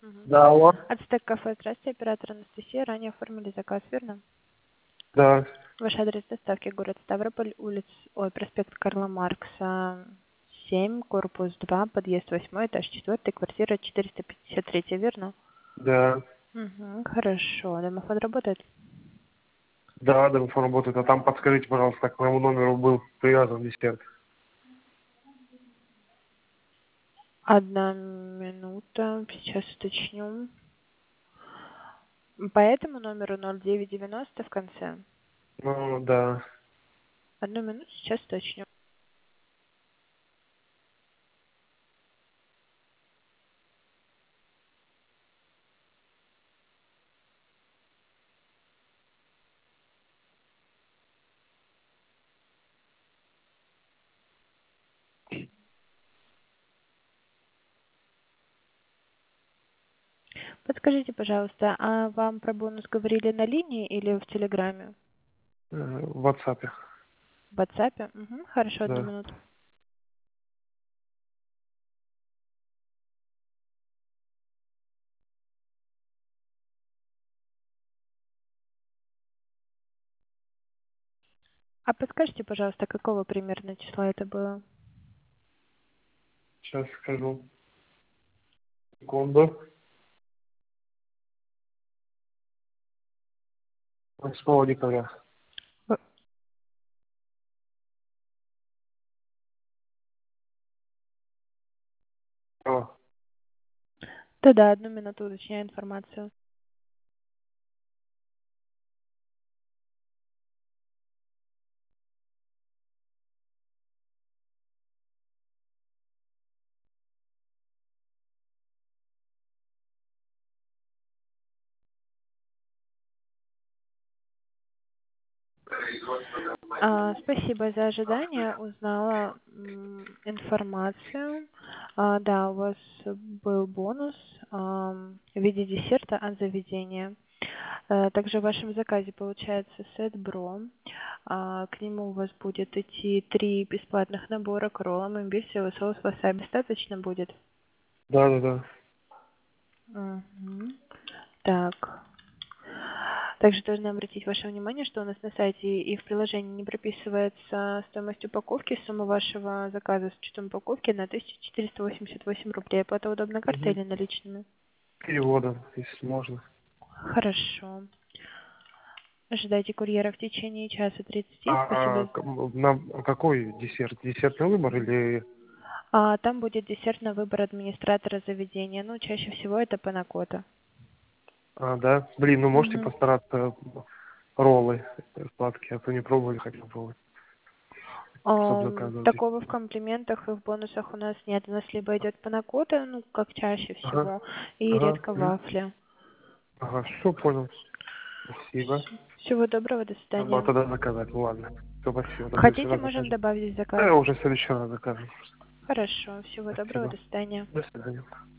Да, алло. Ацтек кафе, здравствуйте, оператор Анастасия. Ранее оформили заказ, верно? Да. Ваш адрес доставки город Ставрополь, проспект Карла Маркса, 7, корпус 2, подъезд 8, этаж 4, квартира 453, верно? Да. Хорошо. Домофон работает? Да, домофон работает. А там подскажите, пожалуйста, к моему номеру был привязан десерт. 1 минута, сейчас уточню. По этому номеру 0990 в конце. Ну, да. 1 минуту, сейчас уточню. Подскажите, пожалуйста, а вам про бонус говорили на линии или в Телеграме? В WhatsApp. В WhatsApp? Хорошо, 1 Да. минуту. А подскажите, пожалуйста, какого примерно числа это было? Сейчас скажу. Секунду. 8 декабря. В- О, Да-да, 1 минуту, уточняю информацию. Спасибо за ожидание. Узнала информацию. Да, у вас был бонус в виде десерта от заведения. Также в вашем заказе получается сет Бро. К нему у вас будет идти 3 бесплатных набора к роллам, имбирь, соевый соус, васаби. Достаточно будет? да, да, да. Мгм. Так. Также должна обратить ваше внимание, что у нас на сайте и в приложении не прописывается стоимость упаковки. Сумма вашего заказа с учетом упаковки на 1488 рублей. Оплата удобной картой Угу. или наличными? Переводом, если можно. Хорошо. Ожидайте курьера в течение часа 30. А Спасибо. какой десерт? Десертный выбор или... Там будет десерт на выбор администратора заведения. Ну, чаще всего это панакота. А, да? Блин, ну можете Мгм. постараться роллы сладкие, а то не пробовали, хотел пробовать, чтобы заказывать. Такого в комплиментах и в бонусах у нас нет. У нас либо идет панакота, ну, как чаще Ага, всего, и ага, редко вафли. ага, все понял. Спасибо. Всего доброго, до Надо было свидания. тогда заказать, ну ладно. Все, спасибо, до следующий Хотите, раз можем закажем. добавить в Да, заказ? я уже в следующий раз закажем. Хорошо, всего доброго, Спасибо. до свидания. До свидания.